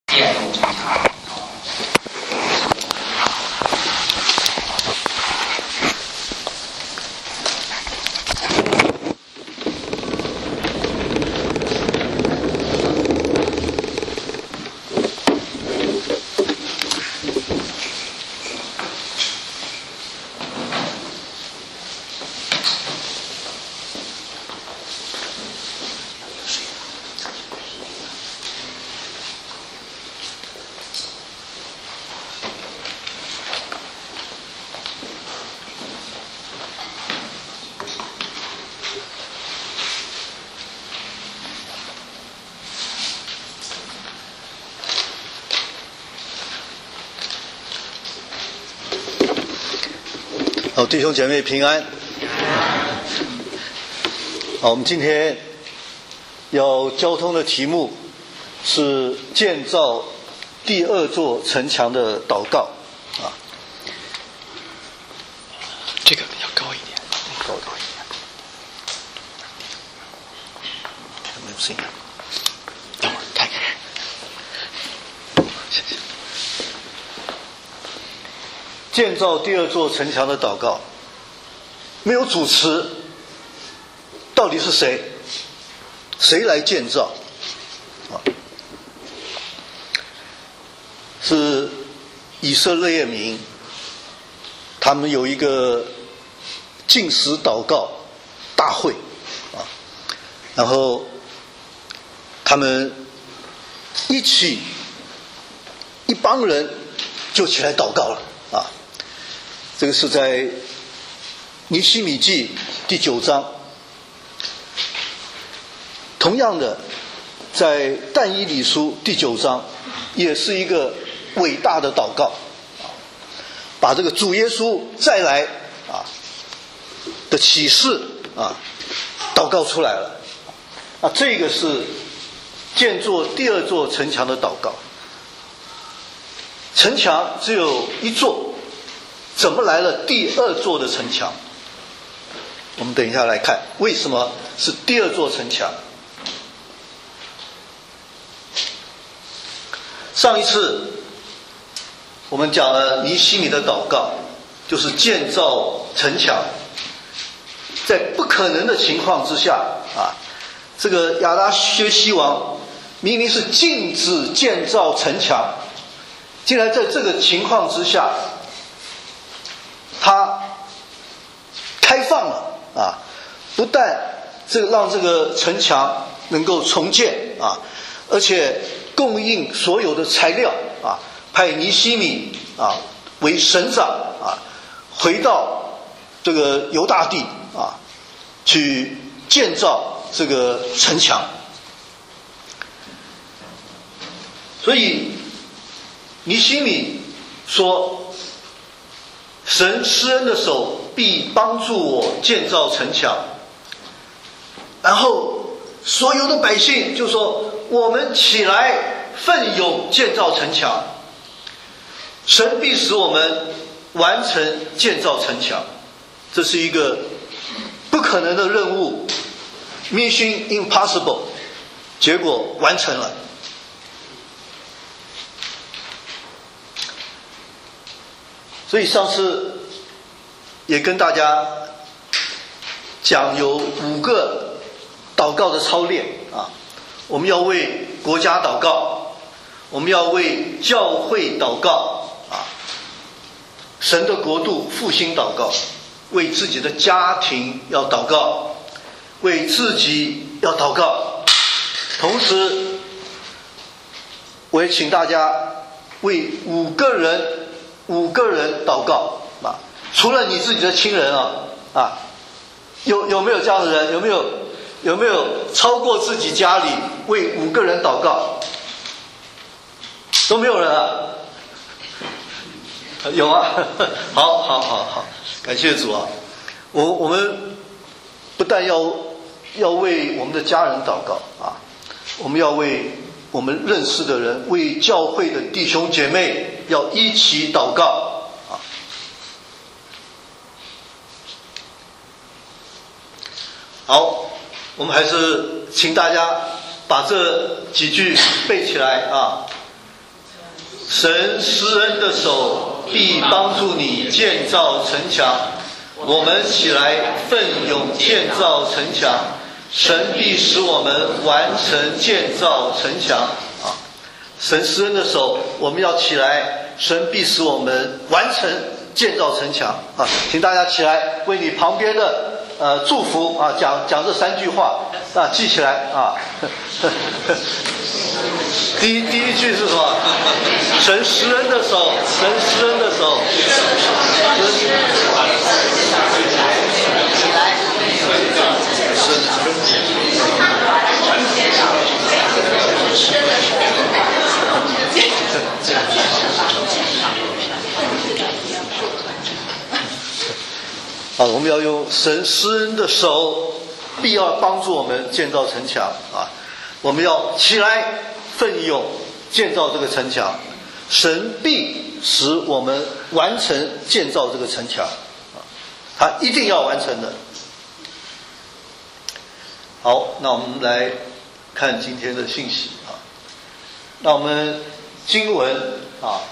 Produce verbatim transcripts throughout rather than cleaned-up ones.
电动侦查。 好，弟兄姐妹平安。好，我们今天要交通的题目是建造第二座城墙的祷告啊。 这个要高一点， 高高一点。有没有声音？ 等会儿看看。谢谢。 建造第二座城墙的祷告，没有主持，到底是谁？谁来建造？啊，是以色列民，他们有一个禁食祷告大会啊，然后他们一起一帮人就起来祷告了啊。这个是在尼希米记第九章。同样的，在但以理书第九章也是一个伟大的祷告，把这个主耶稣再来啊的启示啊祷告出来了。啊，这个是建造第二座城墙的祷告。城墙只有一座，怎么来了第二座的城墙？我们等一下来看为什么是第二座城墙。上一次我们讲了尼希米的祷告，就是建造城墙，在不可能的情况之下啊，这个亚达薛西王明明是禁止建造城墙，竟然在这个情况之下，他开放了啊，不但这个让这个城墙能够重建啊，而且供应所有的材料啊，派尼希米啊为省长啊，回到这个犹大地啊，去建造这个城墙。所以尼希米说，神施恩的手必帮助我建造城墙。然后所有的百姓就说，我们起来奋勇建造城墙，神必使我们完成建造城墙。这是一个不可能的任务， Mission Impossible， 结果完成了。所以上次也跟大家讲，有五个祷告的操练啊，我们要为国家祷告，我们要为教会祷告啊，神的国度复兴祷告，为自己的家庭要祷告，为自己要祷告。同时我也请大家为五个人五个人祷告啊，除了你自己的亲人啊啊，有有没有这样的人？有没有有没有超过自己家里为五个人祷告？都没有人啊？有啊，好好好好，感谢主啊！我我们不但要要为我们的家人祷告啊，我们要为我们认识的人，为教会的弟兄姐妹要一起祷告啊。好，我们还是请大家把这几句背起来啊。 神施恩的手必帮助你建造城墙。我们起来奋勇建造城墙，神必使我们完成建造城墙啊！神施恩的手，我们要起来，神必使我们完成建造城墙啊！请大家起来，为你旁边的呃祝福啊，讲讲这三句话啊，记起来啊。第一第一句是什么？神施恩的手，神施恩的手。啊，我们要用神施恩的手，必要帮助我们建造城墙啊！我们要起来奋勇建造这个城墙，神必使我们完成建造这个城墙啊！他一定要完成的。好，那我们来看今天的信息啊。那我们经文啊。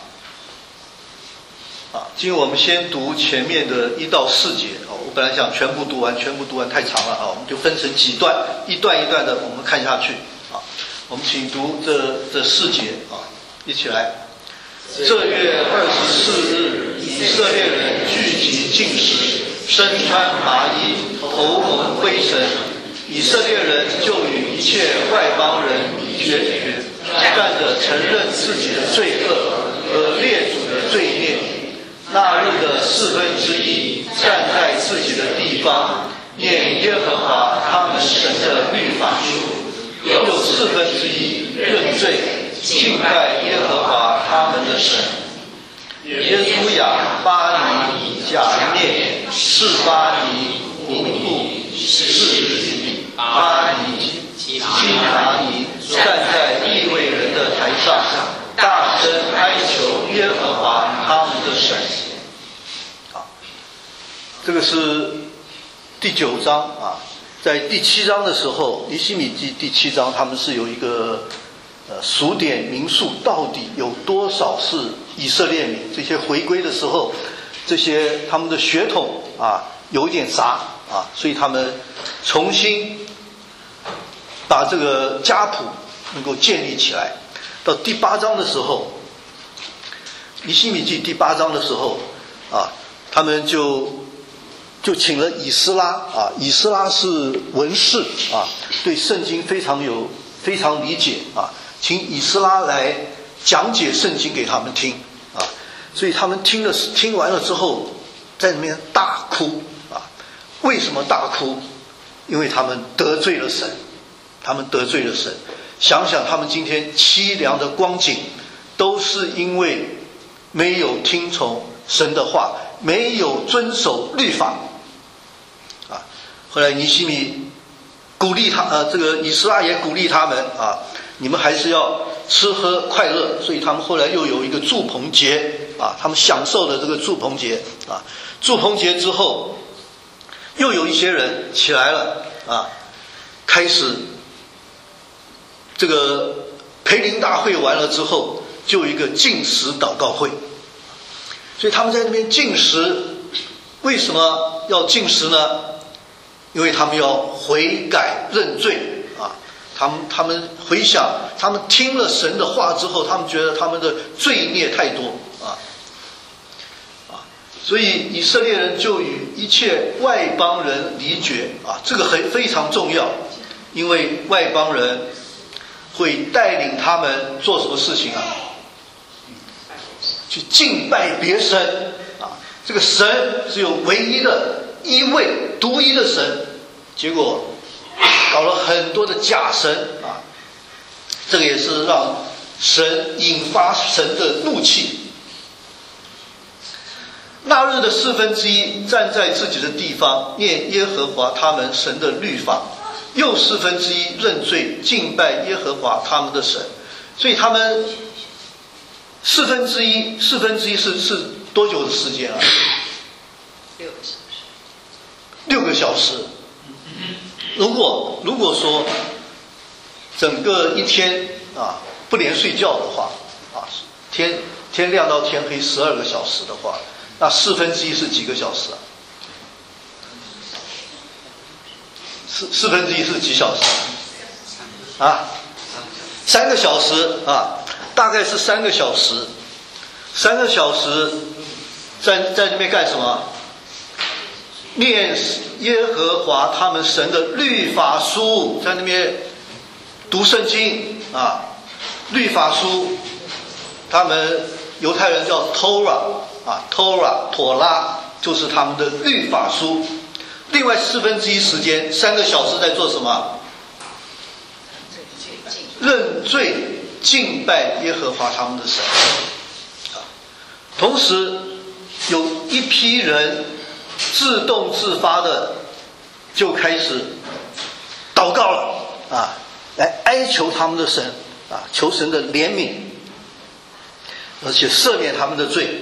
啊，今天我们先读前面的一到四节啊，我本来想全部读完，全部读完太长了啊，我们就分成几段，一段一段的我们看下去啊。我们请读这这四节啊，一起来。这月二十四日，以色列人聚集进食，身穿麻衣，头蒙灰尘。以色列人就与一切外邦人决绝，站着承认自己的罪恶和列祖的罪孽。那日的四分之一站在自己的地方，念耶和华他们神的律法书；有四分之一认罪，敬拜耶和华他们的神。耶稣亚、巴尼、甲涅、示巴尼、尼布、示利、巴尼、基拿尼站在利未人的台上，大声哀求耶和华他们的神。啊，这个是第九章啊。在第七章的时候，尼希米记第七章，他们是有一个呃数点民数，到底有多少是以色列民？这些回归的时候，这些他们的血统啊有一点杂啊，所以他们重新把这个家谱能够建立起来。到第八章的时候，尼希米记第八章的时候啊，他们就就请了以斯拉啊，以斯拉是文士啊，对圣经非常有非常理解啊，请以斯拉来讲解圣经给他们听啊，所以他们听了听完了之后，在里面大哭啊。为什么大哭？因为他们得罪了神，他们得罪了神。想想他们今天凄凉的光景，都是因为没有听从神的话，没有遵守律法啊。后来尼希米鼓励他，呃，这个以斯拉也鼓励他们啊，你们还是要吃喝快乐。所以他们后来又有一个住棚节啊，他们享受了这个住棚节啊。住棚节之后，又有一些人起来了啊，开始这个培灵大会完了之后，就有一个禁食祷告会。所以他们在那边禁食，为什么要禁食呢？因为他们要悔改认罪啊！他们他们回想，他们听了神的话之后，他们觉得他们的罪孽太多啊啊！所以以色列人就与一切外邦人离绝啊！这个很非常重要，因为外邦人会带领他们做什么事情啊？去敬拜别神啊！这个神只有唯一的一位独一的神，结果搞了很多的假神啊！这个也是让神引发神的怒气。那日的四分之一站在自己的地方，念耶和华他们神的律法；又四分之一认罪，敬拜耶和华他们的神。所以他们四分之一，四分之一是是多久的时间啊？ 六个小时。 六个小时。如果如果说整个一天啊不连睡觉的话啊， 天天亮到天黑十二个小时的话，那四分之一是几个小时啊？四四分之一是几小时啊？三个小时啊，大概是三个小时。三个小时在在那边干什么？念耶和华他们神的律法书，在那边读圣经啊。律法书，他们犹太人叫 Torah 啊 ，Torah 妥拉就是他们的律法书。另外四分之一时间，三个小时在做什么？认罪敬拜耶和华他们的神。啊，同时有一批人自动自发的就开始祷告了啊，来哀求他们的神啊，求神的怜悯，而且赦免他们的罪。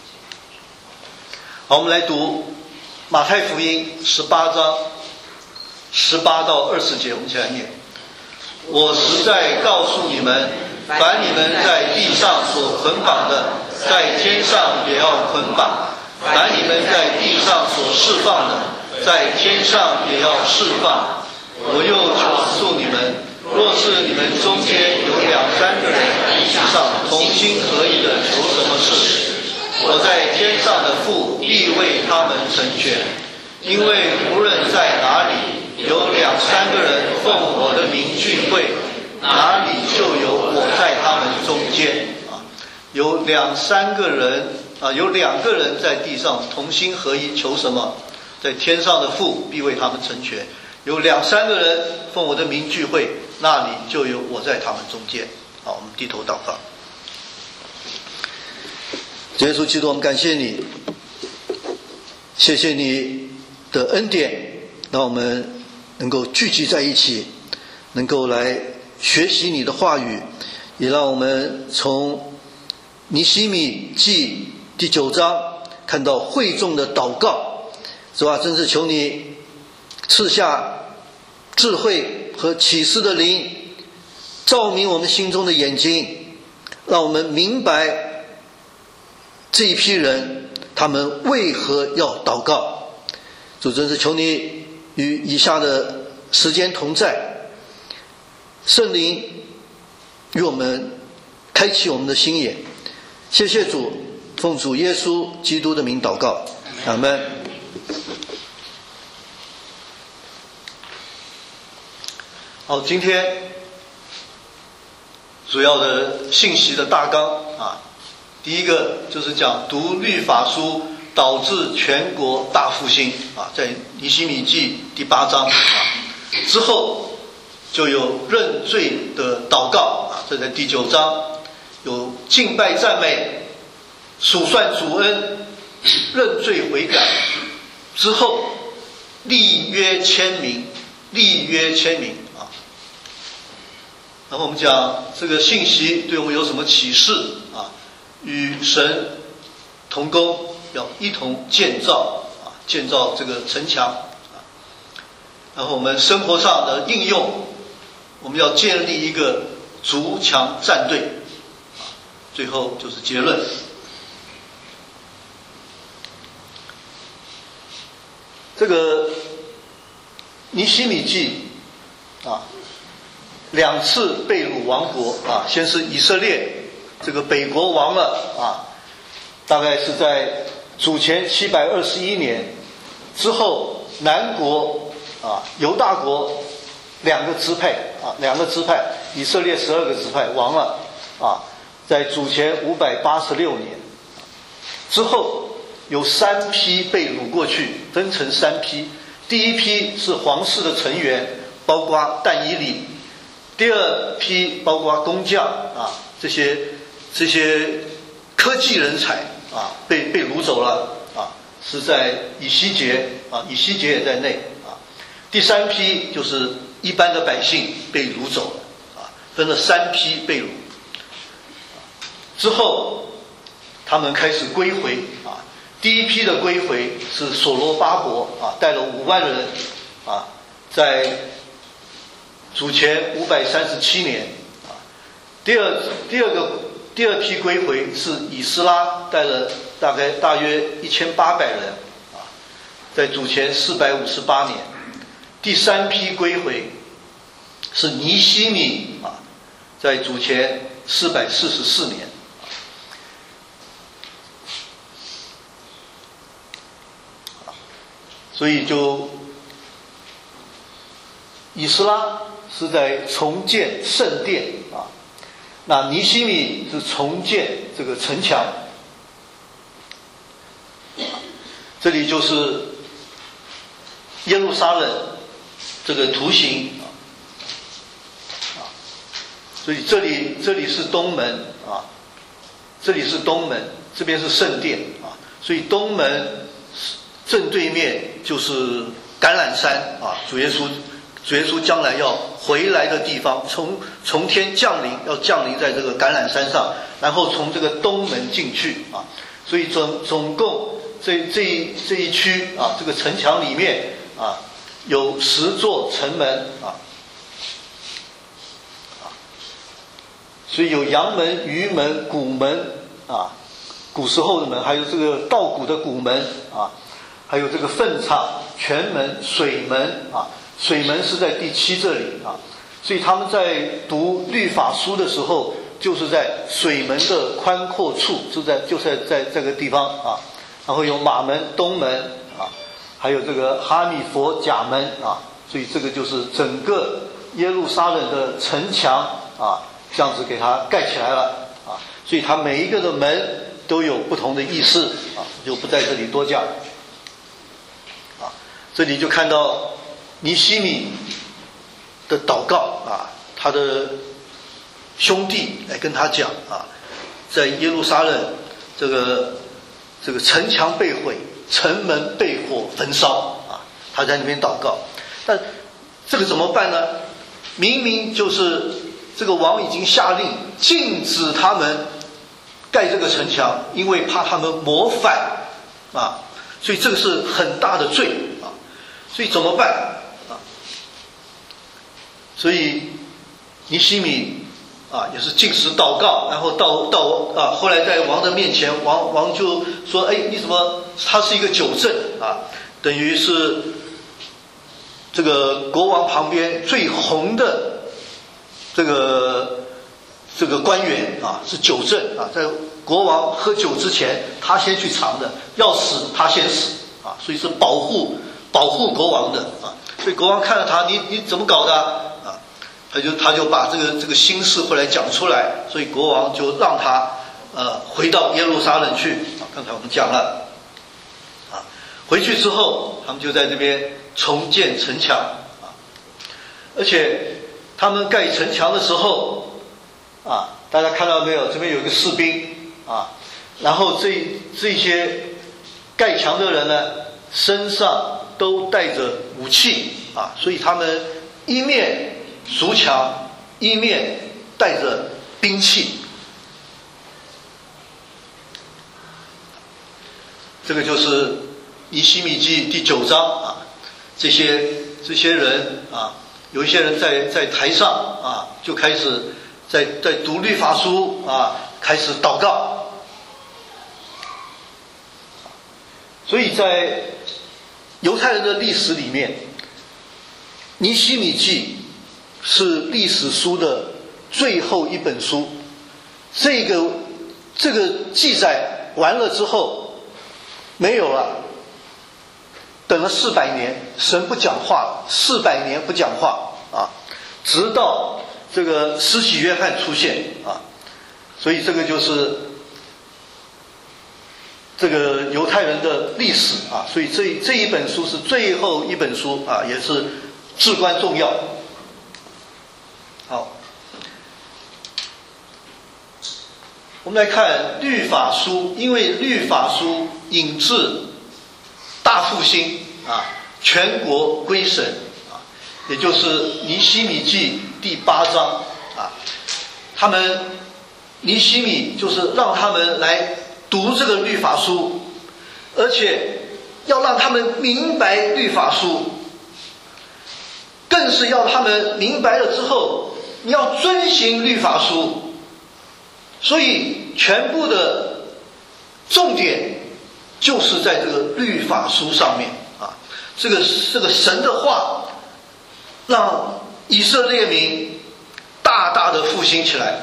好，我们来读马太福音十八章十八到二十节，我们一起来念。我实在告诉你们，凡你们在地上所捆绑的，在天上也要捆绑；凡你们在地上所释放的，在天上也要释放。我又告诉你们，若是你们中间有两三个人在地上同心合意的求什么事，我在天上的父必为他们成全。因为无论在哪里有两三个人奉我的名聚会，哪里就有我在他们中间。啊，有两三个人啊，有两个人在地上同心合一求什么，在天上的父必为他们成全。有两三个人奉我的名聚会，那里就有我在他们中间。好，我们低头祷告。耶稣基督，我们感谢你，谢谢你的恩典，让我们能够聚集在一起，能够来学习你的话语，也让我们从尼希米记第九章看到会众的祷告。是吧？真是求你赐下智慧和启示的灵，照明我们心中的眼睛，让我们明白这一批人他们为何要祷告。主，真是求你与以下的时间同在，圣灵与我们开启我们的心眼。谢谢主，奉主耶稣基督的名祷告，阿们。好，今天主要的信息的大纲啊，第一个就是讲读律法书导致全国大复兴啊，在尼希米记第八章啊，之后就有认罪的祷告啊，这在第九章有敬拜赞美、数算主恩、认罪悔改，之后立约签名，立约签名。然后我们讲这个信息对我们有什么启示啊？与神同工，要一同建造啊，建造这个城墙啊。然后我们生活上的应用，我们要建立一个筑墙战队啊。最后就是结论。这个尼希米记啊。两次被掳亡国啊，先是以色列这个北国亡了啊，大概是在主前七百二十一年之后，南国啊犹大国两个支派啊两个支派，以色列十二个支派亡了啊，在主前五百八十六年之后，有三批被掳过去，分成三批。第一批是皇室的成员，包括但以理。第二批包括工匠啊，这些这些科技人才啊，被被掳走了啊，是在以西结啊，以西结也在内啊。第三批就是一般的百姓被掳走了啊，分了三批被掳。之后他们开始归回啊，第一批的归回是所罗巴伯啊，带了五万人啊，在主前五百三十七年啊，第二第二个第二批归回是以斯拉带了大概大约一千八百人啊，在主前四百五十八年。第三批归回是尼希米啊，在主前四百四十四年。所以就以斯拉是在重建圣殿啊，那尼希米是重建这个城墙。这里就是耶路撒冷这个图形啊，所以这里这里是东门啊，这里是东门，这边是圣殿啊，所以东门正对面就是橄榄山啊，主耶稣主耶稣将来要回来的地方，从从天降临，要降临在这个橄榄山上，然后从这个东门进去啊，所以总总共这这一这一区啊，这个城墙里面啊有十座城门啊，啊，所以有阳门、鱼门、古门啊，古时候的门，还有这个稻谷的谷门啊。还有这个粪场、泉门、水门啊，水门是在第七这里啊，所以他们在读律法书的时候，就是在水门的宽阔处，就在就在在这个地方啊。然后有马门、东门啊，还有这个哈米佛甲门啊，所以这个就是整个耶路撒冷的城墙啊，这样子给它盖起来了啊。所以它每一个的门都有不同的意思啊，就不在这里多讲。这里就看到尼希米的祷告啊，他的兄弟来跟他讲啊，在耶路撒冷这个这个城墙被毁，城门被火焚烧啊，他在那边祷告。但这个怎么办呢？明明就是这个王已经下令禁止他们盖这个城墙，因为怕他们谋反啊，所以这个是很大的罪啊。所以怎么办啊？所以尼希米啊也是禁食祷告，然后到到啊后来在王的面前，王王就说：“哎，你怎么？他是一个酒政啊，等于是这个国王旁边最红的这个这个官员啊，是酒政啊，在国王喝酒之前，他先去尝的，要死他先死啊，所以是保护。”保护国王的啊，所以国王看了他，你你怎么搞的啊？他就他就把这个这个心事后来讲出来，所以国王就让他呃回到耶路撒冷去啊。刚才我们讲了啊，回去之后，他们就在这边重建城墙啊，而且他们盖城墙的时候啊，大家看到没有？这边有一个士兵啊，然后这这些盖墙的人呢，身上都带着武器啊，所以他们一面筑墙，一面带着兵器。这个就是尼希米记第九章啊，这些这些人啊，有一些人在在台上啊，就开始在在读律法书啊，开始祷告。所以在犹太人的历史里面，尼希米记是历史书的最后一本书。这个这个记载完了之后没有了，等了四百年，神不讲话，四百年不讲话啊，直到这个施洗约翰出现啊，所以这个就是这个犹太人的历史啊，所以这这一本书是最后一本书啊，也是至关重要。好，我们来看律法书，因为律法书引致大复兴啊，全国归神啊，也就是尼希米记第八章啊，他们尼希米就是让他们来读这个律法书，而且要让他们明白律法书，更是要他们明白了之后，你要遵行律法书所以全部的重点就是在这个律法书上面啊，这个这个神的话，让以色列民大大的复兴起来。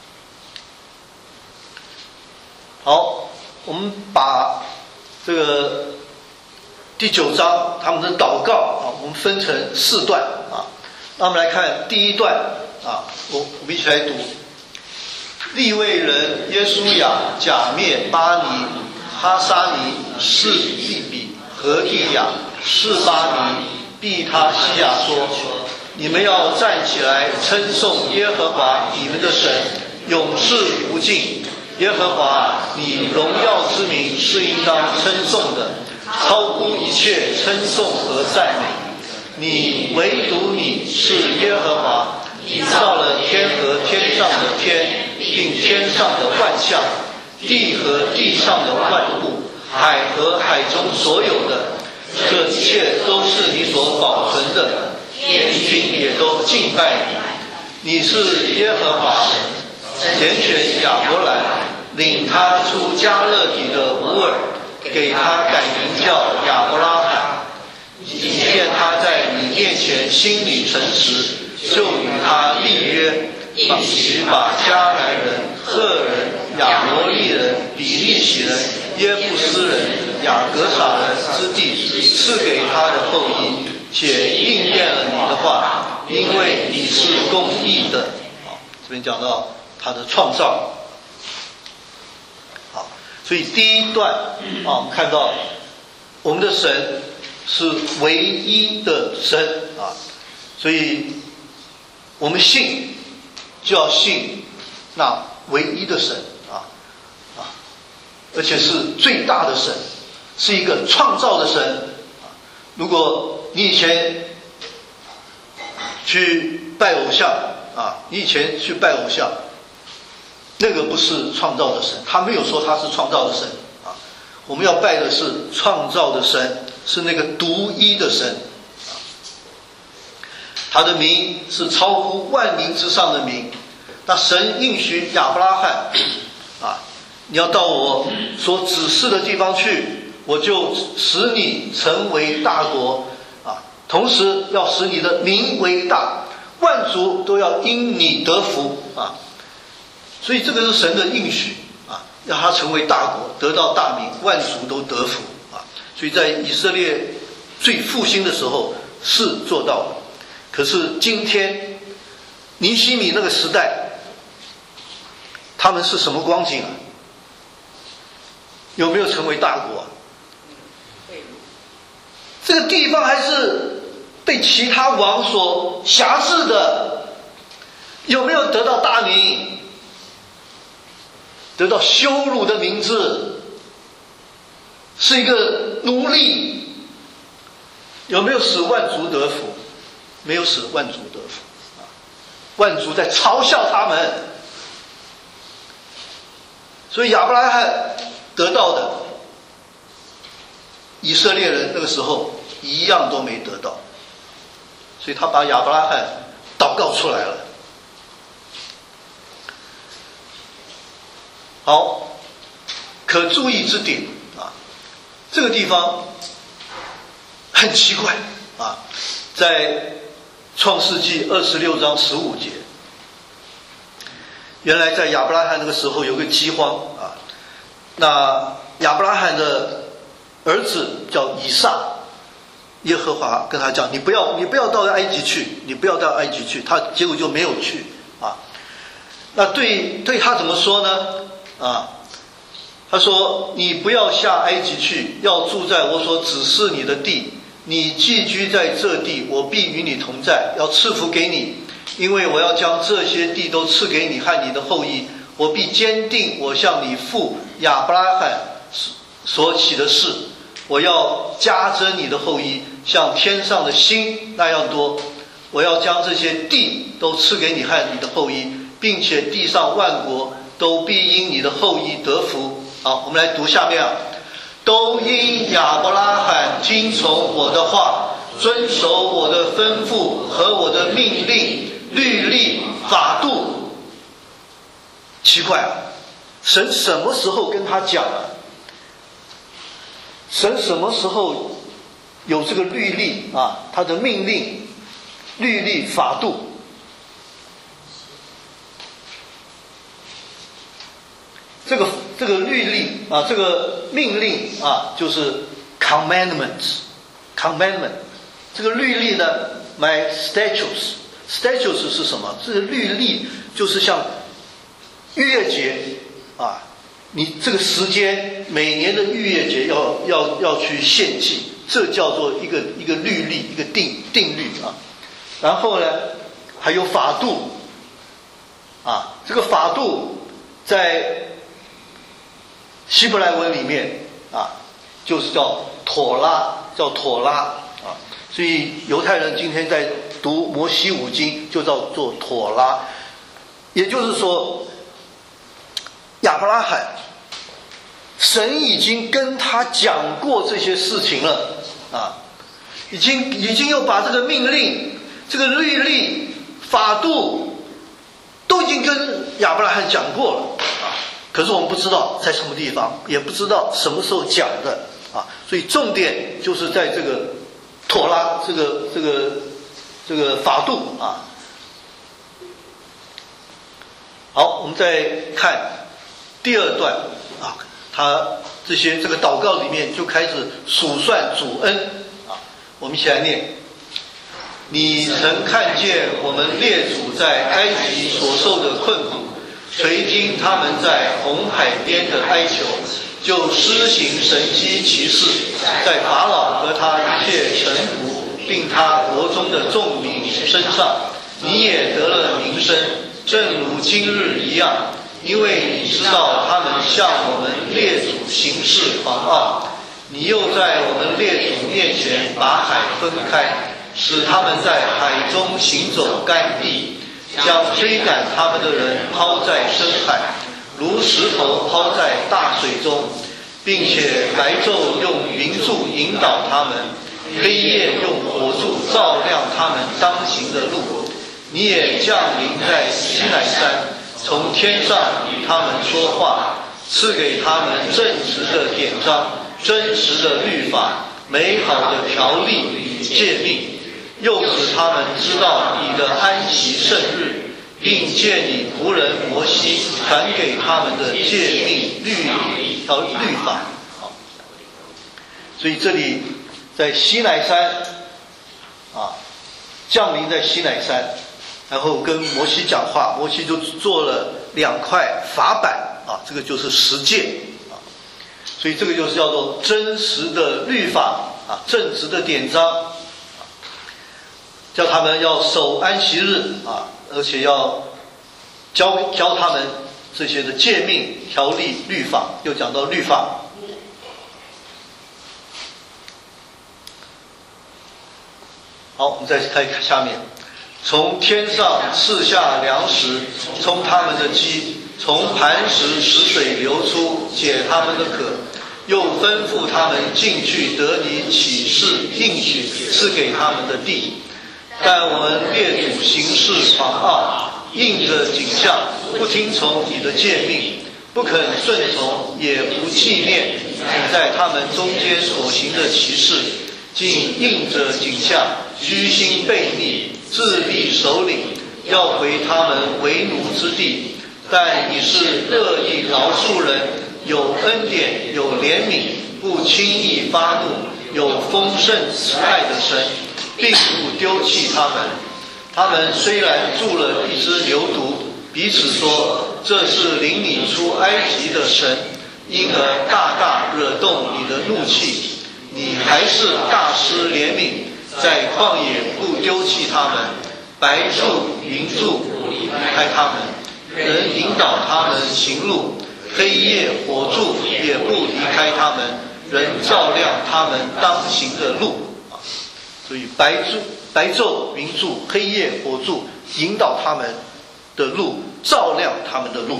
好，我们把这个第九章他们的祷告啊，我们分成四段啊。那我们来看第一段啊，我我们一起来读。利未人耶书亚、甲篾、巴尼、哈沙尼、示利比、何地亚、示巴尼、毕他西亚说：你们要站起来称颂耶和华你们的神，永世无尽。耶和华你荣耀之名是应当称颂的，超乎一切称颂和赞美。你唯独你是耶和华，你造了天和天上的天，并天上的万象，地和地上的万物，海和海中所有的，这一切都是你所保存的，天君也都敬拜你。你是耶和华神，拣选亚伯兰，领他出迦勒底的乌尔，给他改名叫亚伯拉罕。你见他在你面前心里诚实，就与他立约，应许把迦南人、赫人、亚摩利人、比利洗人、耶布斯人、雅各撒人之地赐给他的后裔，且应验了你的话，因为你是公义的。好，这边讲到他的创造。好，所以第一段啊，我们看到我们的神是唯一的神啊，所以我们信就要信那唯一的神啊啊，而且是最大的神，是一个创造的神啊。如果你以前去拜偶像啊，你以前去拜偶像，那个不是创造的神，他没有说他是创造的神啊。我们要拜的是创造的神，是那个独一的神，他的名是超乎万名之上的名。那神应许亚伯拉罕啊，你要到我所指示的地方去，我就使你成为大国啊，同时要使你的名为大，万族都要因你得福啊。所以这个是神的应许啊，让他成为大国，得到大名，万族都得福啊。所以在以色列最复兴的时候是做到了。可是今天尼希米那个时代，他们是什么光景啊？有没有成为大国啊？这个地方还是被其他王所辖制的，有没有得到大名？得到羞辱的名字，是一个奴隶。有没有使万族得福？没有使万族得福啊！万族在嘲笑他们，所以亚伯拉罕得到的，以色列人那个时候一样都没得到，所以他把亚伯拉罕祷告出来了。好，可注意之点啊，这个地方很奇怪啊，在创世纪二十六章十五节，原来在亚伯拉罕那个时候有个饥荒啊，那亚伯拉罕的儿子叫以撒，耶和华跟他讲，你不要你不要到埃及去，你不要到埃及去，他结果就没有去啊。那对对他怎么说呢？啊，他说你不要下埃及去，要住在我所指示你的地，你寄居在这地，我必与你同在，要赐福给你，因为我要将这些地都赐给你和你的后裔，我必坚定我向你父亚伯拉罕所起的誓，我要加增你的后裔像天上的星那样多，我要将这些地都赐给你和你的后裔，并且地上万国都必因你的后裔得福。好，我们来读下面啊，都因亚伯拉罕听从我的话，遵守我的吩咐和我的命令、律例、法度。 奇怪啊，神什么时候跟他讲了？神什么时候有这个律例啊？他的命令、律例、法度。这个这个律例啊，这个命令啊，就是 commandments，commandment。这个律例呢 ，my statutes，statutes 是什么？这个律例就是像逾越节啊，你这个时间每年的逾越节要要要去献祭，这叫做一个一个律例，一个定定律啊。然后呢，还有法度啊，这个法度在希伯来文里面啊，就是叫妥拉，叫妥拉啊。所以犹太人今天在读摩西五经，就叫做妥拉。也就是说，亚伯拉罕，神已经跟他讲过这些事情了啊，已经已经又把这个命令、这个律例、法度，都已经跟亚伯拉罕讲过了啊。可是我们不知道在什么地方，也不知道什么时候讲的啊，所以重点就是在这个妥拉这个这个这个法度啊。好，我们再看第二段啊，他这些这个祷告里面就开始数算主恩啊，我们一起来念。你曾看见我们列祖在埃及所受的困苦，垂听他们在红海边的哀求，就施行神迹奇事，在法老和他一切臣仆，并他国中的众民身上，你也得了名声，正如今日一样，因为你知道他们向我们列祖行事狂傲，你又在我们列祖面前把海分开，使他们在海中行走干地，将追赶他们的人抛在深海，如石头抛在大水中，并且白昼用云柱引导他们，黑夜用火柱照亮他们当行的路。你也降临在西乃山，从天上与他们说话，赐给他们正直的典章、真实的律法、美好的条例与诫命，又使他们知道你的安息圣日，并借你仆人摩西传给他们的诫命、律例和律法。所以这里在西乃山啊，降临在西乃山，然后跟摩西讲话，摩西就做了两块法板啊，这个就是十诫啊，所以这个就是叫做真实的律法啊，正直的典章，叫他们要守安息日啊，而且要教教他们这些的诫命、条例、律法，又讲到律法。好，我们再看下面。从天上赐下粮食，充他们的饥；从磐石使水流出，解他们的渴。又吩咐他们进去得你启示应许赐给他们的地。但我们列祖行事狂傲，应着景象，不听从你的诫命，不肯顺从，也不纪念你在他们中间所行的奇事，竟应着景象，居心悖逆，自立首领，要回他们为奴之地。但你是乐意饶恕人，有恩典，有怜悯，不轻易发怒，有丰盛慈爱的神，并不丢弃他们。他们虽然铸了一只牛犊，彼此说，这是领你出埃及的神，因而大大惹动你的怒气。你还是大施怜悯，在旷野不丢弃他们，白柱云柱不离开他们，人引导他们行路，黑夜火柱也不离开他们，人照亮他们当行的路。所以白柱、白昼、云柱、黑夜、火柱引导他们的路，照亮他们的路。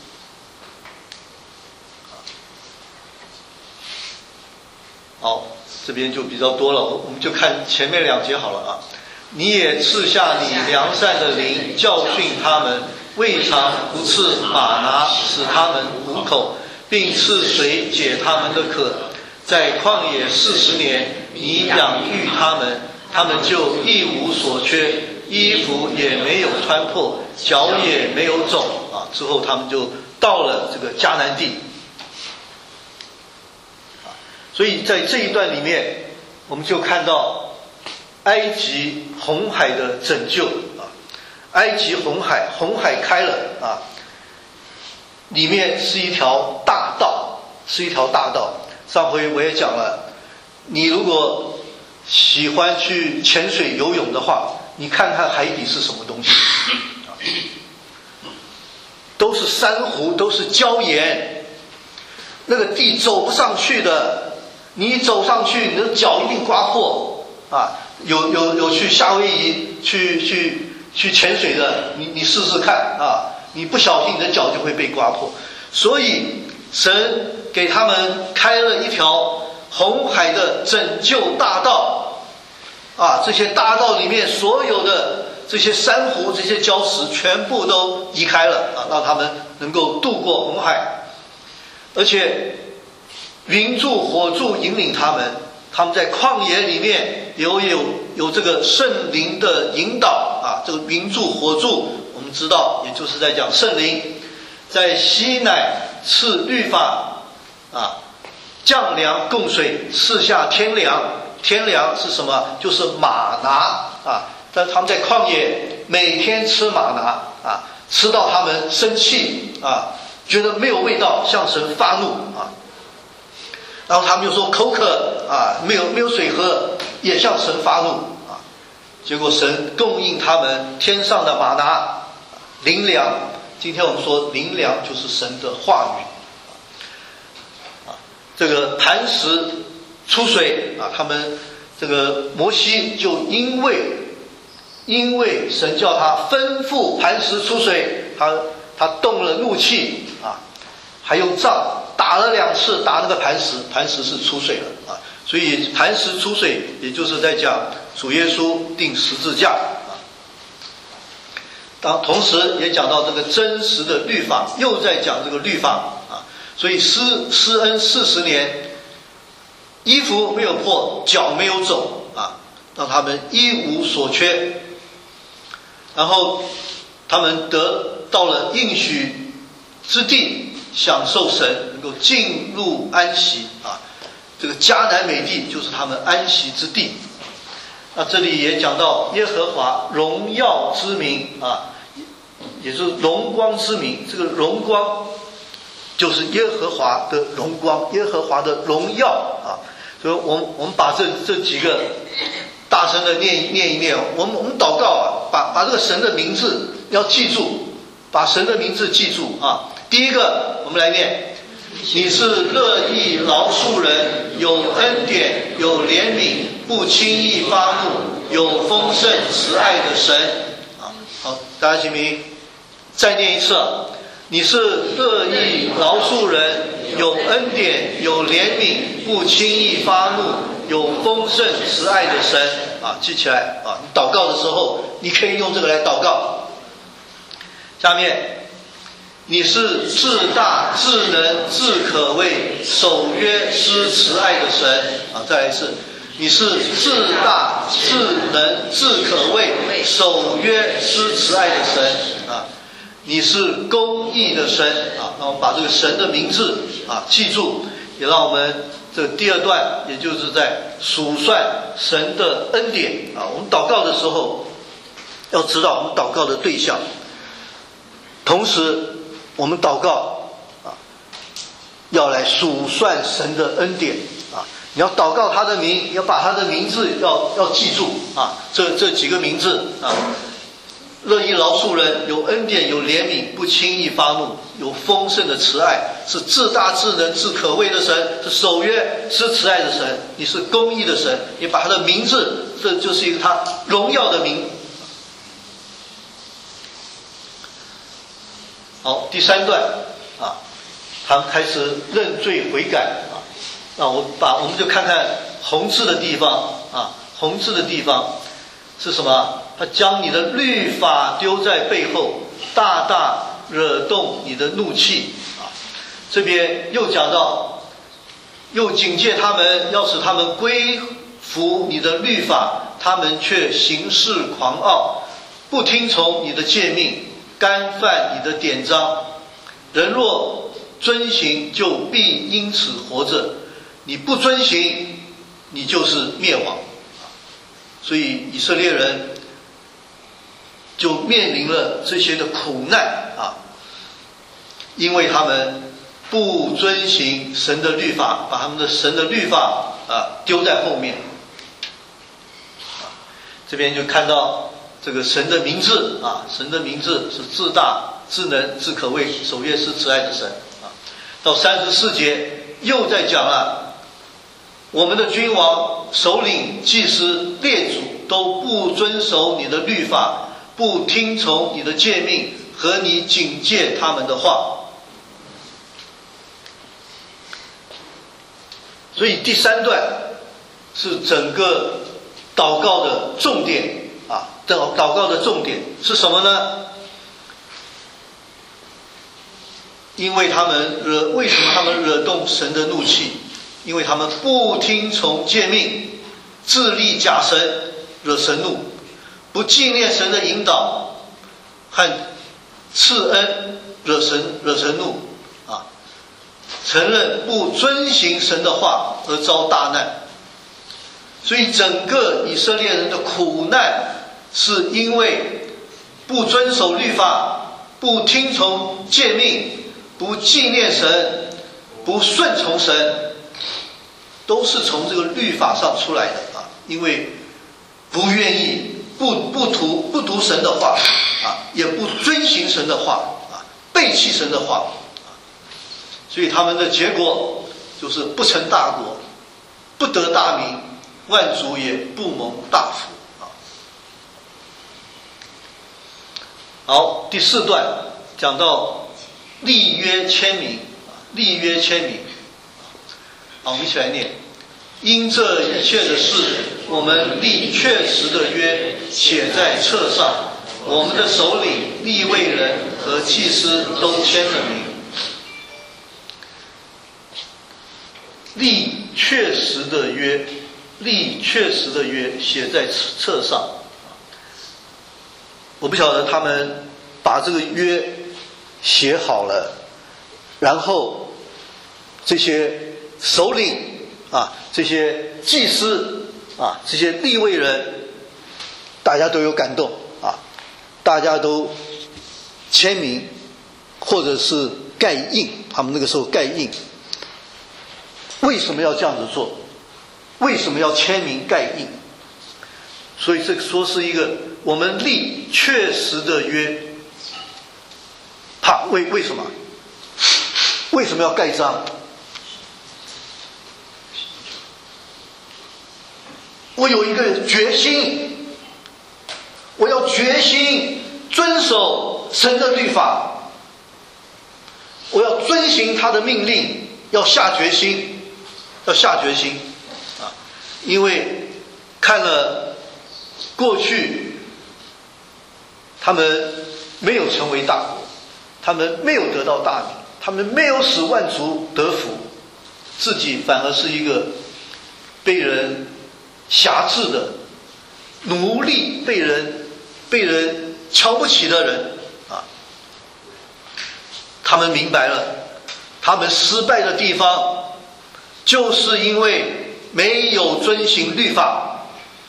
好，这边就比较多了，我们就看前面两节好了啊。你也赐下你良善的灵，教训他们， 未尝不赐玛拿使他们糊口，并赐水解他们的渴。在旷野四十年，你养育他们，他们就一无所缺，衣服也没有穿破，脚也没有肿啊。之后他们就到了这个迦南地。所以在这一段里面，我们就看到埃及红海的拯救啊，埃及红海，红海开了啊，里面是一条大道，是一条大道。上回我也讲了，你如果喜欢去潜水游泳的话，你看看海底是什么东西，都是珊瑚，都是礁岩，那个地走不上去的，你走上去，你的脚一定刮破啊！有有有去夏威夷去去去潜水的，你你试试看啊！你不小心，你的脚就会被刮破。所以神给他们开了一条红海的拯救大道啊！这些大道里面所有的这些珊瑚、这些礁石，全部都移开了啊，让他们能够渡过红海，而且云柱火柱引领他们，他们在旷野里面有有有这个圣灵的引导啊，这个云柱火柱我们知道也就是在讲圣灵，在西乃赐律法啊，降粮供水，赐下天粮。天粮是什么？就是玛拿啊，但他们在旷野每天吃玛拿啊，吃到他们生气啊，觉得没有味道，向神发怒啊。然后他们就说口渴啊，没有没有水喝，也向神发怒啊。结果神供应他们天上的玛拿灵粮。今天我们说灵粮就是神的话语啊。这个磐石出水啊，他们这个摩西就因为因为神叫他吩咐磐石出水，他他动了怒气啊，还用杖打了两次，打那个磐石，磐石是出水了啊。所以磐石出水，也就是在讲主耶稣钉十字架啊。当同时也讲到这个真实的律法，又在讲这个律法啊。所以施施恩四十年，衣服没有破，脚没有肿啊，让他们一无所缺。然后他们得到了应许之地，享受神，能够进入安息啊。这个迦南美地就是他们安息之地。那这里也讲到耶和华荣耀之名啊，也就是荣光之名。这个荣光就是耶和华的荣光，耶和华的荣耀啊。所以我们我们把这这几个大声的念念一念，我们我们祷告啊，把把这个神的名字要记住，把神的名字记住啊。第一个，我们来念：你是乐意饶恕人，有恩典，有怜悯，不轻易发怒，有丰盛慈爱的神啊。好，大家请名再念一次啊。你是乐意饶恕人，有恩典，有怜悯，不轻易发怒，有丰盛慈爱的神啊，记起来啊！你祷告的时候，你可以用这个来祷告。下面，你是至大、至能、至可畏、守约施慈爱的神啊！再来一次，你是至大、至能、至可畏、守约施慈爱的神啊！你是公义的神啊！让我们把这个神的名字啊记住，也让我们这第二段，也就是在数算神的恩典啊。我们祷告的时候，要知道我们祷告的对象，同时我们祷告啊，要来数算神的恩典啊。你要祷告他的名，要把他的名字要要记住啊。这这几个名字啊。乐意饶恕人，有恩典，有怜悯，不轻易发怒，有丰盛的慈爱，是至大至能至可畏的神，是守约施慈爱的神，你是公义的神，你把他的名字，这就是一个他荣耀的名。好，第三段啊，他们开始认罪悔改啊。那我把我们就看看红字的地方啊，红字的地方是什么？他将你的律法丢在背后， 大大惹动你的怒气啊。这边又讲到，又警戒他们，要使他们归服你的律法，他们却行事狂傲，不听从你的诫命，干犯你的典章。人若遵行，就必因此活着；你不遵行，你就是灭亡。所以以色列人就面临了这些的苦难啊，因为他们不遵行神的律法，把他们的神的律法啊丢在后面。这边就看到这个神的名字啊，神的名字是至大、至能、至可畏，守约是慈爱的神啊。到三十四节又在讲了，我们的君王、首领、祭司、列祖都不遵守你的律法，不听从你的诫命和你警戒他们的话。所以第三段是整个祷告的重点啊，祷祷告的重点是什么呢？因为他们惹，为什么他们惹动神的怒气？因为他们不听从诫命，自立假神，惹神怒；不纪念神的引导和赐恩，惹神惹神怒啊！承认不遵行神的话而遭大难。所以整个以色列人的苦难是因为不遵守律法，不听从诫命，不纪念神，不顺从神，都是从这个律法上出来的啊！因为不愿意不不读不读神的话啊，也不遵行神的话啊，背弃神的话啊，所以他们的结果就是不成大国，不得大名，万族也不蒙大福啊。好，第四段讲到立约签名，立约签名。好，我们一起来念：因这一切的事，我们立确实的约，写在册上。我们的首领、利未人和祭司都签了名。立确实的约，立确实的约，写在册上。我不晓得他们把这个约写好了，然后这些首领啊，这些祭司啊，这些利未人，大家都有感动啊，大家都签名或者是盖印，他们那个时候盖印。为什么要这样子做？为什么要签名盖印？所以这个说是一个我们立确实的约。怕为为什么？为什么要盖章？我有一个决心，我要决心遵守神的律法，我要遵行他的命令，要下决心，要下决心啊！因为看了过去，他们没有成为大国，他们没有得到大名，他们没有使万族得福，自己反而是一个被人辖制的奴隶，被人被人瞧不起的人啊！他们明白了，他们失败的地方，就是因为没有遵行律法，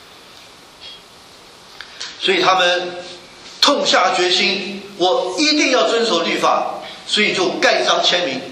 所以他们痛下决心，我一定要遵守律法，所以就盖章签名。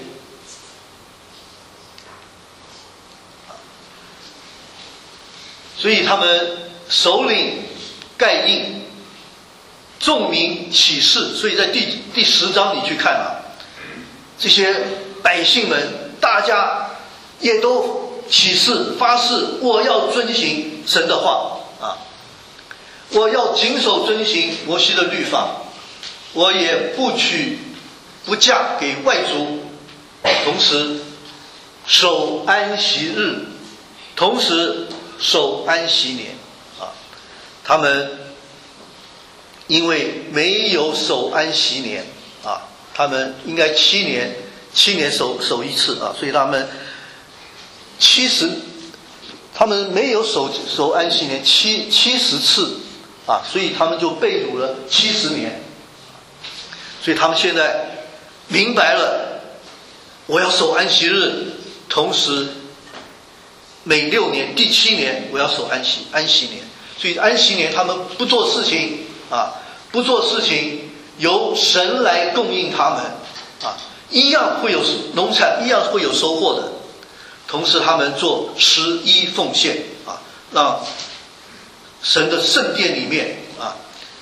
所以他们首领盖印，众民起誓。所以在第第十章你去看啊，这些百姓们大家也都起誓发誓，我要遵行神的话啊，我要谨守遵行摩西的律法，我也不娶不嫁给外族，同时守安息日，同时守安息年啊！他们因为没有守安息年啊，他们应该七年七年守守一次啊，所以他们七十，他们没有守守安息年七七十次啊，所以他们就被掳了七十年，所以他们现在明白了，我要守安息日，同时每六年第七年我要守安息安息年，所以安息年他们不做事情啊，不做事情，由神来供应他们啊，一样会有农产，一样会有收获的。同时他们做十一奉献啊，让神的圣殿里面啊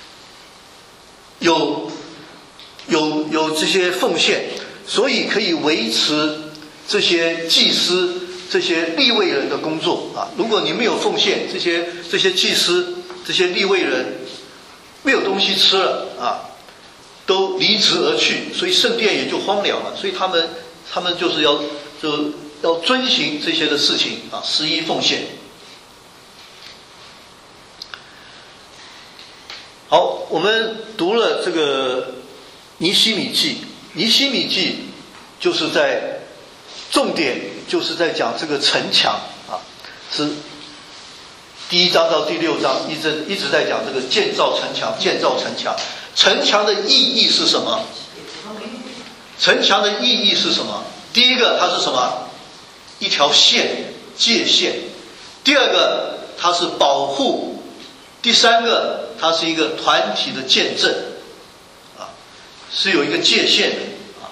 有有有这些奉献，所以可以维持这些祭司、这些利未人的工作啊。如果你没有奉献，这些这些祭司、这些利未人没有东西吃了啊，都离职而去，所以圣殿也就荒凉了。所以他们他们就是要就要遵行这些的事情啊，十一奉献。好，我们读了这个尼希米记，尼希米记就是在重点就是在讲这个城墙啊，是第一章到第六章一直一直在讲这个建造城墙，建造城墙。城墙的意义是什么？城墙的意义是什么？第一个，它是什么？一条线，界限。第二个，它是保护。第三个，它是一个团体的见证，啊，是有一个界限的啊。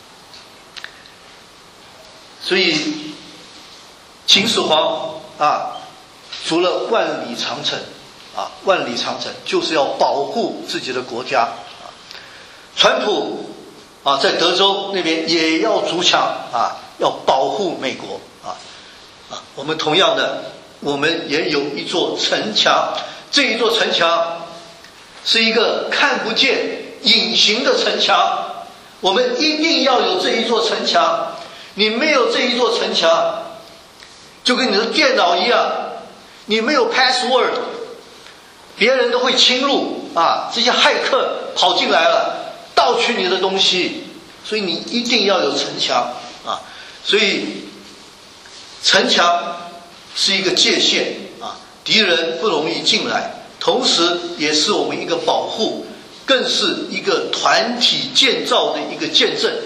所以秦始皇啊，除了万里长城啊，万里长城就是要保护自己的国家啊。川普啊，在德州那边也要筑墙啊，要保护美国啊啊。我们同样的，我们也有一座城墙，这一座城墙是一个看不见、隐形的城墙，我们一定要有这一座城墙。你没有这一座城墙，就跟你的电脑一样，你没有 password， 别人都会侵入啊，这些骇客跑进来了，盗取你的东西，所以你一定要有城墙啊。所以城墙是一个界限啊，敌人不容易进来，同时也是我们一个保护，更是一个团体建造的一个见证。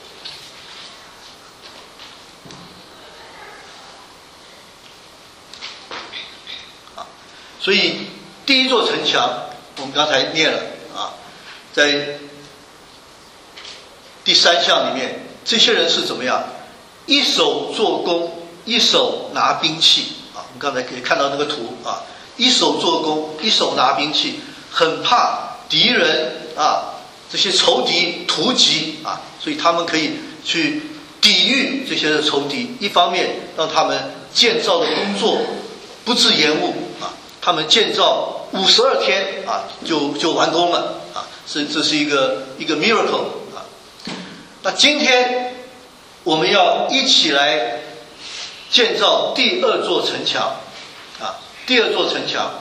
所以第一座城墙我们刚才念了啊，在第三项里面，这些人是怎么样？一手做工，一手拿兵器啊。我们刚才可以看到那个图啊，一手做工，一手拿兵器，很怕敌人啊，这些仇敌突击啊，所以他们可以去抵御这些的仇敌。一方面让他们建造的工作不致延误啊。他们建造五十二天啊，就就完工了啊，这这是一个一个 miracle 啊。那今天我们要一起来建造第二座城墙啊，第二座城墙，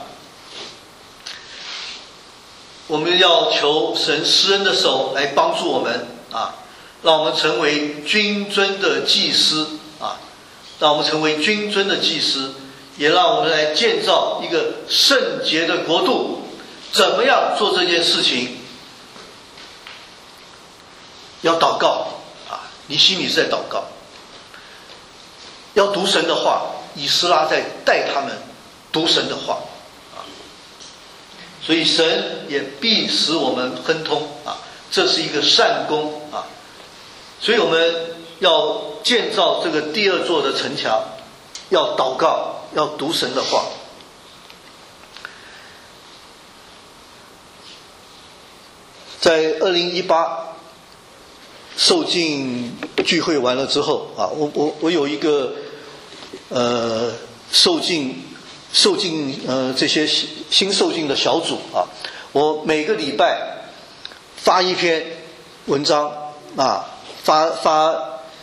我们要求神施恩的手来帮助我们啊，让我们成为君尊的祭司啊，让我们成为君尊的祭司。也让我们来建造一个圣洁的国度。怎么样做这件事情？要祷告啊，尼希米是在祷告，要读神的话，以斯拉在带他们读神的话啊，所以神也必使我们亨通啊，这是一个善功啊，所以我们要建造这个第二座的城墙，要祷告。要读神的话。在二零一八受浸聚会完了之后啊，我我我有一个呃受浸受浸呃这些新受浸的小组啊，我每个礼拜发一篇文章啊，发发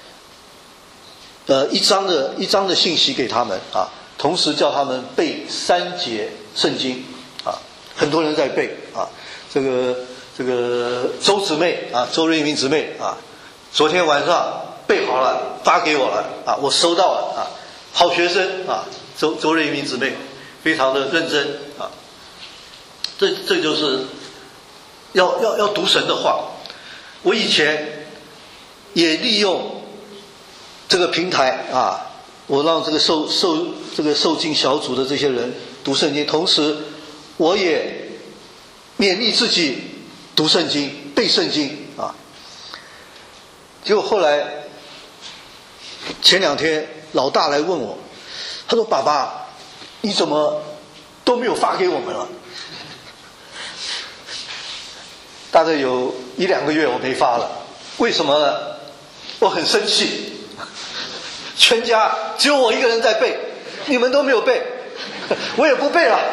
呃一章的一章的信息给他们啊。同时叫他们背三节圣经啊，很多人在背啊。 这个这个周姊妹啊，周瑞明姊妹啊，昨天晚上备好了，发给我了啊，我收到了啊，好学生啊，周周瑞明姊妹非常的认真啊，这这就是要要要读神的话。我以前也利用这个平台啊，我让这个受受这个受浸小组的这些人读圣经，同时我也勉励自己读圣经、背圣经啊。结果后来前两天老大来问我，他说：“爸爸，你怎么都没有发给我们了？”大概有一两个月我没发了，为什么呢？我很生气，全家只有我一个人在背，你们都没有背，我也不背了。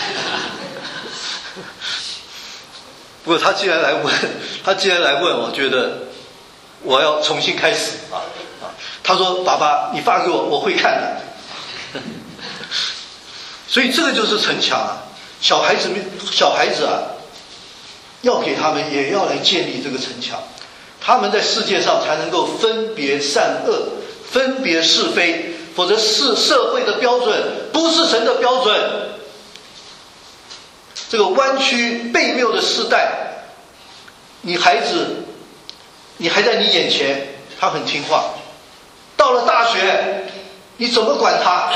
不过他既然来问，他既然来问，我觉得我要重新开始啊啊！他说：“爸爸，你发给我，我会看的。”所以这个就是城墙啊，小孩子小孩子啊。要给他们也要来建立这个城墙，他们在世界上才能够分别善恶，分别是非，否则是社会的标准不是神的标准。这个弯曲悖谬的时代，你孩子你还在你眼前，他很听话，到了大学你怎么管他？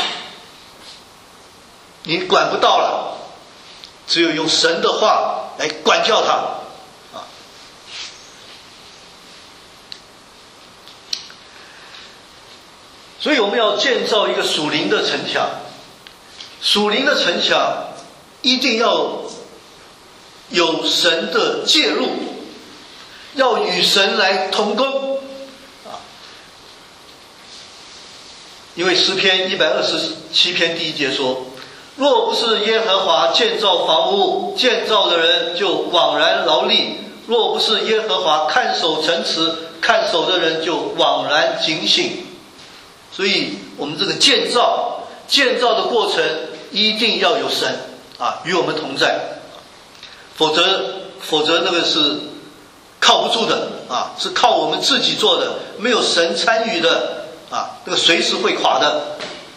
你管不到了，只有用神的话来管教他啊！所以我们要建造一个属灵的城墙，属灵的城墙一定要有神的介入，要与神来同工啊！因为诗篇一百二十七篇第一节说，若不是耶和华建造房屋，建造的人就枉然劳力；若不是耶和华看守城池，看守的人就枉然警醒。所以我们这个建造建造的过程一定要有神啊与我们同在，否则否则那个是靠不住的啊，是靠我们自己做的，没有神参与的啊，那个随时会垮的。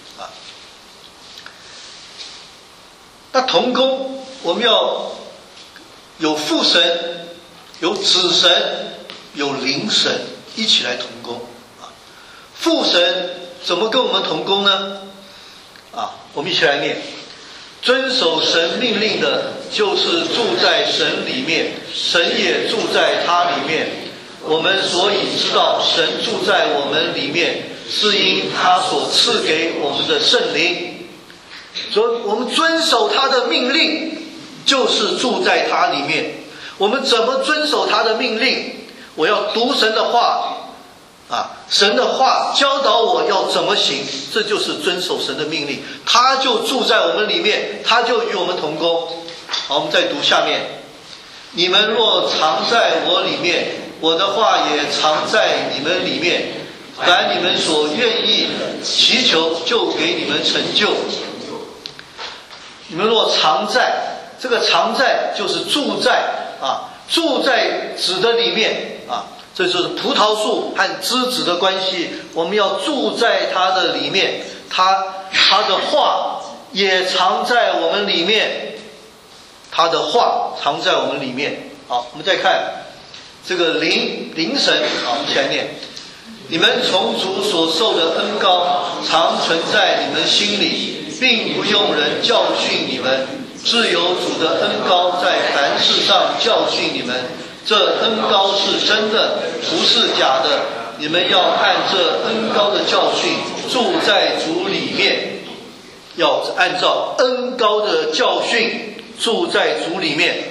那同工，我们要有父神、有子神、有灵神一起来同工啊。父神怎么跟我们同工呢？啊，我们一起来念：遵守神命令的，就是住在神里面，神也住在他里面。我们所以知道神住在我们里面，是因他所赐给我们的圣灵。所以我们遵守他的命令，就是住在他里面。我们怎么遵守他的命令？我要读神的话啊，神的话教导我要怎么行，这就是遵守神的命令。他就住在我们里面，他就与我们同工。好，我们再读下面：你们若常在我里面，我的话也常在你们里面。凡你们所愿意祈求，就给你们成就。你们若常在，这个常在就是住在啊，住在子的里面啊，这就是葡萄树和枝子的关系。我们要住在它的里面，它它的话也藏在我们里面，它的话藏在我们里面。好，我们再看这个灵灵神，好，我们一起来念：你们从主所受的恩膏常存在你们心里，并不用人教训你们，是由主的恩膏在凡事上教训你们。这恩膏是真的，不是假的。你们要按这恩膏的教训住在主里面，要按照恩膏的教训住在主里面。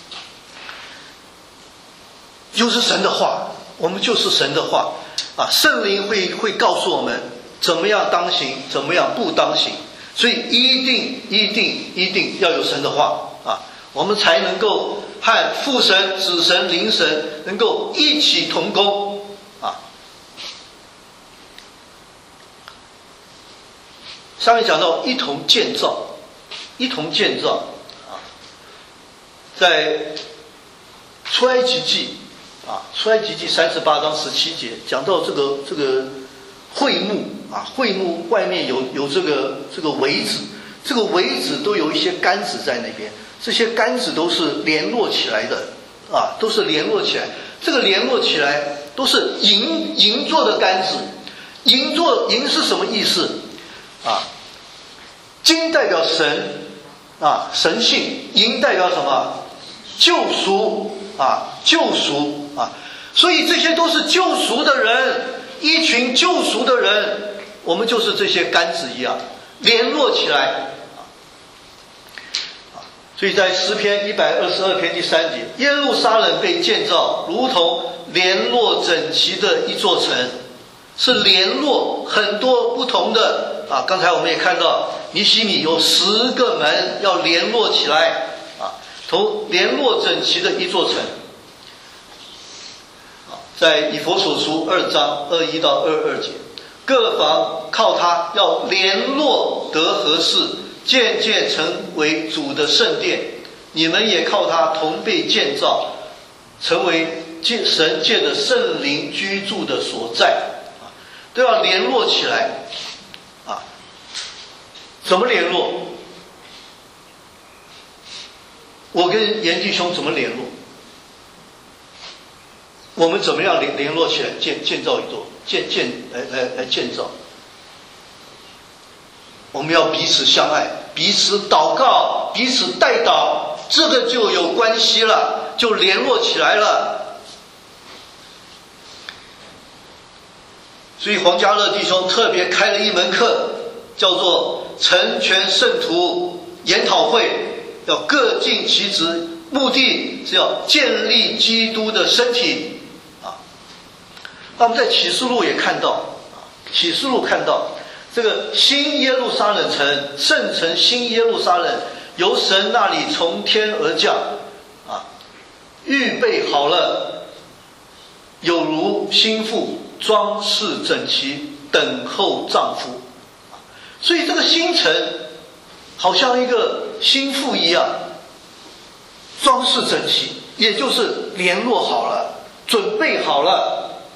就是神的话，我们就是神的话啊！圣灵会会告诉我们怎么样当行，怎么样不当行。所以一定一定一定要有神的话啊，我们才能够和父神、子神、灵神能够一起同工啊。上面讲到一同建造，一同建造啊，在出埃及记啊，出埃及记三十八章十七节讲到这个这个会幕啊，会幕外面有有这个这个围子，这个围子都有一些杆子在那边，这些杆子都是联络起来的啊，都是联络起来。这个联络起来都是银银做的杆子，银做银是什么意思啊？金代表神啊，神性；银代表什么？救赎啊，救赎啊。所以这些都是救赎的人，一群救赎的人，我们就是这些杆子一样联络起来。所以在诗篇一百二十二篇第三节，耶路撒冷被建造如同联络整齐的一座城，是联络很多不同的啊。刚才我们也看到尼希米有十个门要联络起来啊，同联络整齐的一座城。在以弗所书二章二一到二二节，各房靠它要联络得合适，渐渐成为主的圣殿，你们也靠它同被建造，成为神借着圣灵居住的所在，都要联络起来啊。怎么联络？我跟严弟兄怎么联络？我们怎么样联联络起来建建造一座建建来来来建造？我们要彼此相爱，彼此祷告，彼此代祷，这个就有关系了，就联络起来了。所以黄家乐弟兄特别开了一门课，叫做成全圣徒研讨会，要各尽其职，目的是要建立基督的身体啊。那我们在启示录也看到，启示录看到这个新耶路撒冷城，圣城新耶路撒冷，由神那里从天而降啊，预备好了，有如新妇装饰整齐，等候丈夫。所以这个新城好像一个新妇一样，装饰整齐，也就是联络好了，准备好了。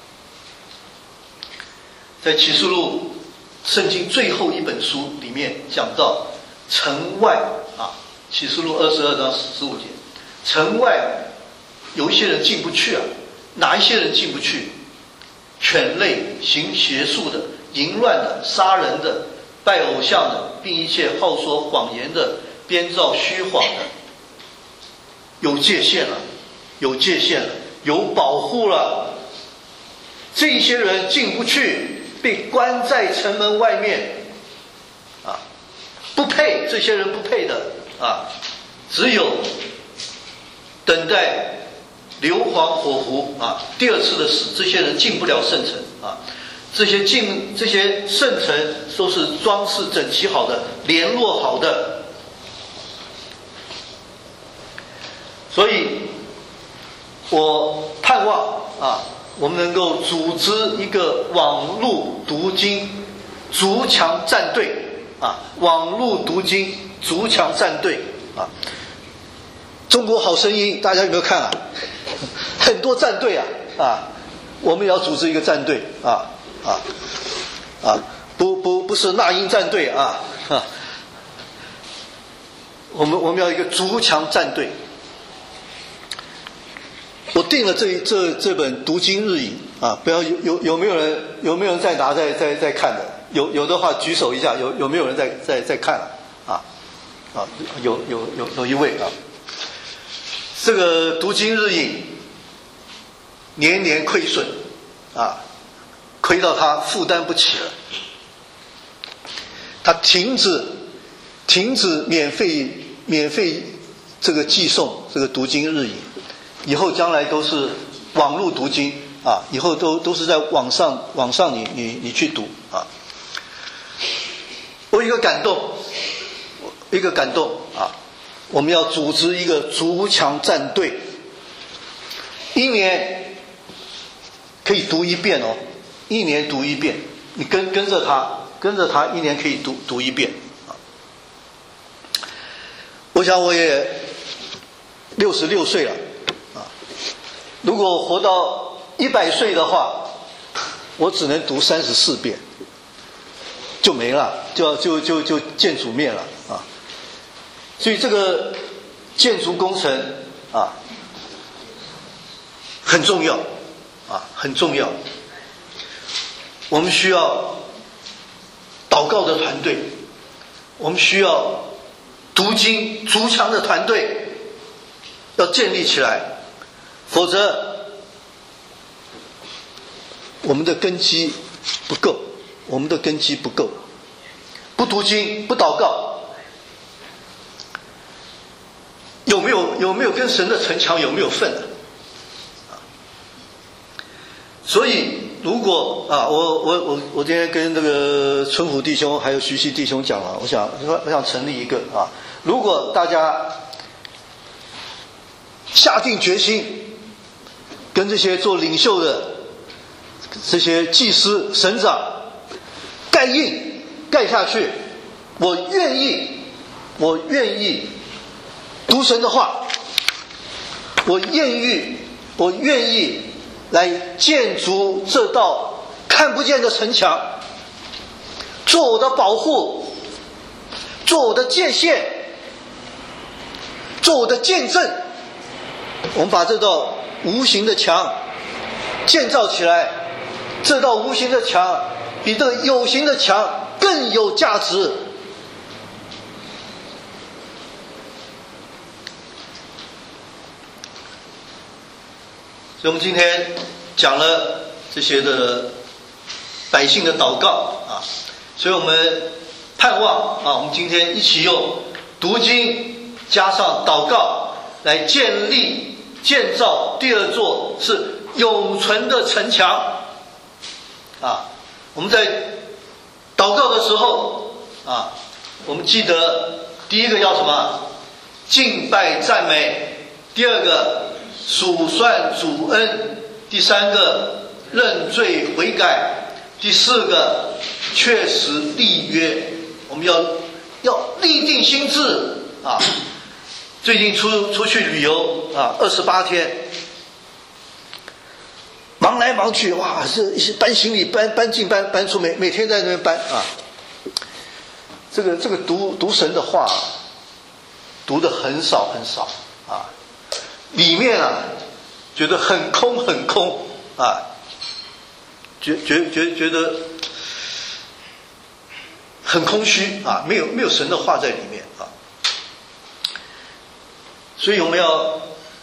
在启示录圣经最后一本书里面讲到城外啊，启示录二十二章十五节，城外有一些人进不去啊，哪一些人进不去？犬类、行邪术的、淫乱的、杀人的、拜偶像的，并一切好说谎言的、编造虚谎的，有界限了，有界限了，有保护了。这些人进不去，被关在城门外面啊，不配，这些人不配的啊，只有等待硫磺火湖啊，第二次的死，这些人进不了圣城啊。这些进这些圣城都是装饰整齐好的，联络好的。所以我盼望啊，我们能够组织一个网络读经筑墙战队啊，网络读经筑墙战队啊。中国好声音大家有没有看啊？很多战队啊啊，我们也要组织一个战队啊啊啊，不不不是那英战队啊啊，我们我们要一个筑墙战队。我订了这这这本读经日影啊，不要有有有没有人有没有人在拿在在在看的？有有的话举手一下，有有没有人在在在看了啊？啊，有有有有一位啊。这个读经日影年年亏损啊，亏到他负担不起了，他停止停止免费免费这个寄送这个读经日影，以后将来都是网络读经啊，以后都都是在网上网上你你你去读啊。我一个感动，一个感动啊。我们要组织一个筑墙战队，一年可以读一遍哦，一年读一遍，你跟跟着他，跟着他一年可以读读一遍啊。我想我也六十六岁了啊， 如果活到一百岁的话，我只能读三十四遍，就没了，就要就就就见主面了啊。所以这个建筑工程啊很重要啊，很重要。我们需要祷告的团队，我们需要读经筑墙的团队，要建立起来，否则我们的根基不够，我们的根基不够，不读经不祷告，有没有有没有跟神的城墙有没有份啊？所以如果啊，我我我我今天跟这个春虎弟兄还有徐熙弟兄讲了，我想我想成立一个啊，如果大家下定决心，跟这些做领袖的这些祭司神长盖印盖下去，我愿意，我愿意读神的话，我愿意，我愿意来建筑这道看不见的城墙，做我的保护，做我的界限，做我的见证。我们把这道无形的墙建造起来，这道无形的墙比这个有形的墙更有价值。所以我们今天讲了这些的百姓的祷告啊，所以我们盼望啊，我们今天一起用读经加上祷告来建立建造第二座是永存的城墙啊。我们在祷告的时候啊，我们记得第一个要什么？敬拜赞美。第二个数算主恩。第三个认罪悔改。第四个确实立约。我们要要立定心志啊。最近出出去旅游啊，二十八天，忙来忙去，哇，这一些搬行李搬搬进搬搬出，每每天在那边搬啊。这个这个读读神的话，读的很少很少啊，里面啊觉得很空很空啊，觉觉觉觉得很空虚啊，没有没有神的话在里面啊。所以我们要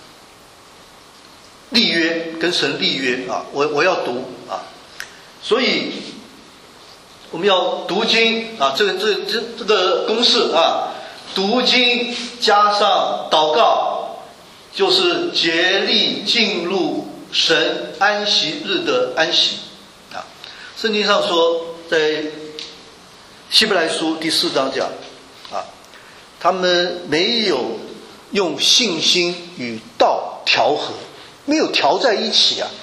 立约，跟神立约啊！我我要读啊！所以我们要读经啊！这个这这这个公式啊，读经加上祷告，就是竭力进入神安息日的安息啊！圣经上说，在希伯来书第四章讲啊，他们没有用信心与道调和，没有调在一起啊，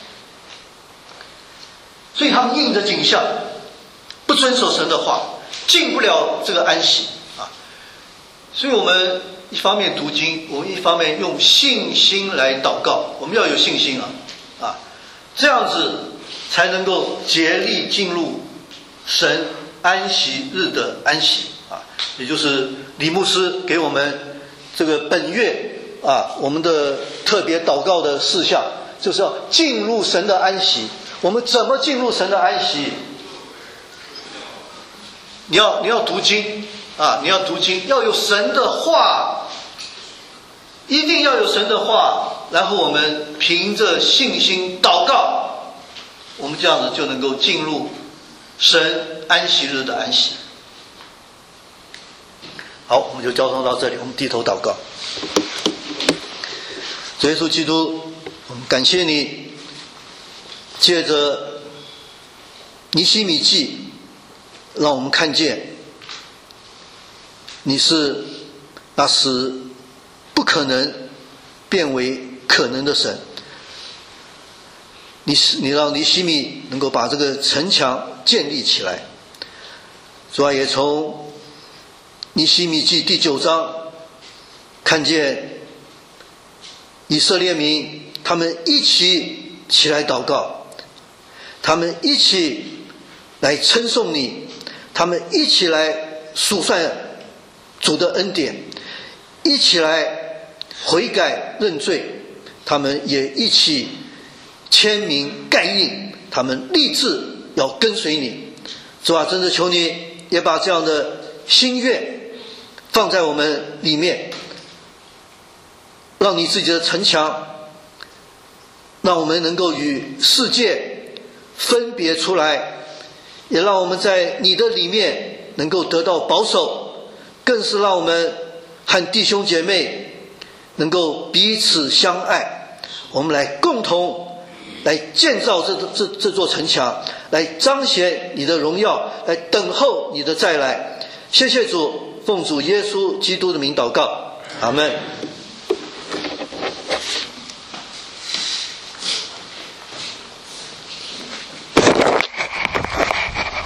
所以他们应着景象，不遵守神的话，进不了这个安息啊。所以我们一方面读经，我们一方面用信心来祷告，我们要有信心啊啊，这样子才能够竭力进入神安息日的安息啊，也就是李牧师给我们这个本月啊，我们的特别祷告的事项，就是要进入神的安息。我们怎么进入神的安息？你要你要读经啊，你要读经，要有神的话，一定要有神的话，然后我们凭着信心祷告，我们这样子就能够进入神安息日的安息。好，我们就交通到这里，我们低头祷告。主耶稣基督，我们感谢你，借着尼希米记，让我们看见你是那使不可能变为可能的神。你你让尼希米能够把这个城墙建立起来。主啊，也从尼希米记第九章看见以色列民他他们一起起来祷告，他们一起来称颂你，他们一起来数算主的恩典，一起来悔改认罪，他们也一起签名盖印，他们立志要跟随你。主啊，真的求你也把这样的心愿放在我们里面，让你自己的城墙，让我们能够与世界分别出来，也让我们在你的里面能够得到保守，更是让我们和弟兄姐妹能够彼此相爱，我们来共同来建造这这这座城墙，来彰显你的荣耀，来等候你的再来。谢谢主，奉主耶稣基督的名祷告，阿们。